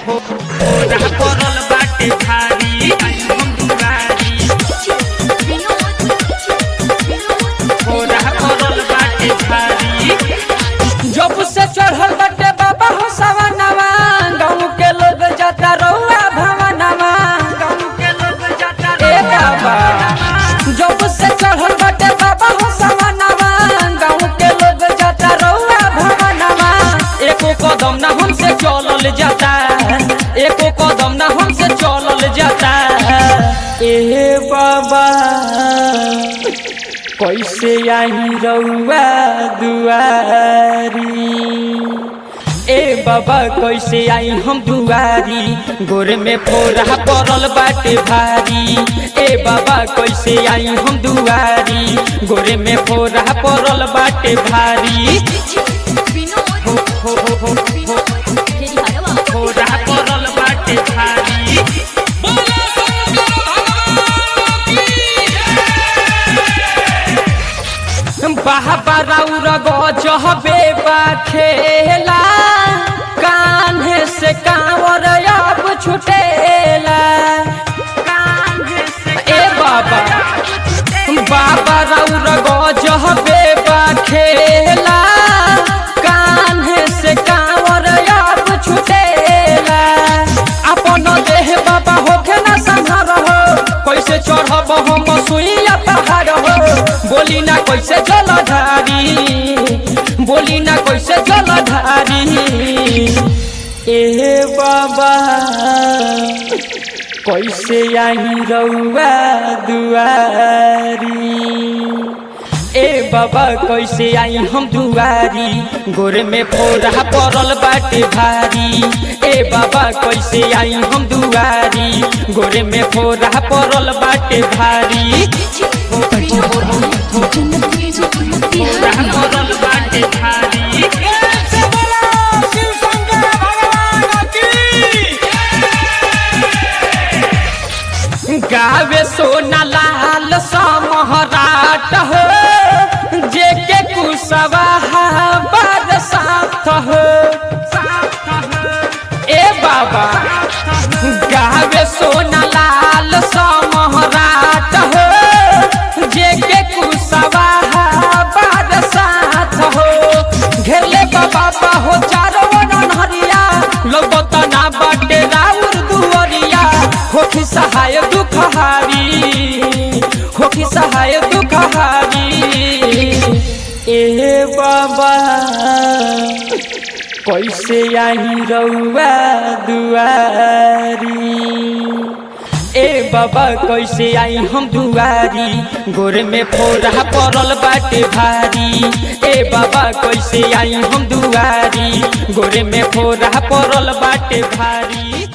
फोरा पड़ल बाटे भारी हम दुआरी फोरा पड़ल बाटे भारी। जब से चढ़ल बाटे बाबा हो सवनवा गाँव के लोग जाता रहुआ भवनवा गाँव के लोग जाता ए बाबा। जब से चढ़ल बाटे बाबा हो सवनवा गाँव के लोग जाता रहुआ भवनवा। एको कदम ना हमसे चलल जाता एको कदम ना हमसे चलल जाता। ए बाबा कैसे आई रउआ दुआरी ए बाबा कैसे आई हम दुआरी गोर में फोरा पड़ल बाटे भारी। ए बाबा कैसे आई हम दुआरी गोर में फोरा पड़ल बाटे भारी। फोरा पड़ल बाटे भारी। बाबा राउर गजबे बा खेला कान्हे से कांवर अब छुटेला। ए बाबा बाबा राउर गजबे बा खेला कान्हे से कांवर अब छुटेला। अपन देह बाबा होके ना संहार हो कैसे चढ़ब हम सुइया पहाड़ हो। बोली ना कैसे जलधारी बोली ना कैसे जलधारी। ए बाबा कैसे आई रउआ दुआरी ए बाबा कैसे आई हम दुआरी गोर में फोरा पड़ल बाटे भारी। ए बाबा कैसे आई हम दुआरी गोर में फोरा पड़ल बाटे भारी। फोरा पड़ल बाटे भारी। गावे सोना लाल समहराट हो जेके कुसवा बरसात हो। ए बाबा गावे सोना लाल समहराट हो जेके कुसवा बरसात हो। घेरले बाबा हो चारो नहरिया लगत ना बाटे राउर दुअरिया। होखी सहाय दुखहारी होखी सहाय दुखहारी। ए बाबा कैसे आई रउआ दुआरी ए बाबा कैसे आई हम दुआरी गोर में फोरा पड़ल बाटे भारी। ए बाबा कैसे आई हम दुआरी गोर में फोरा पड़ल बाटे भारी।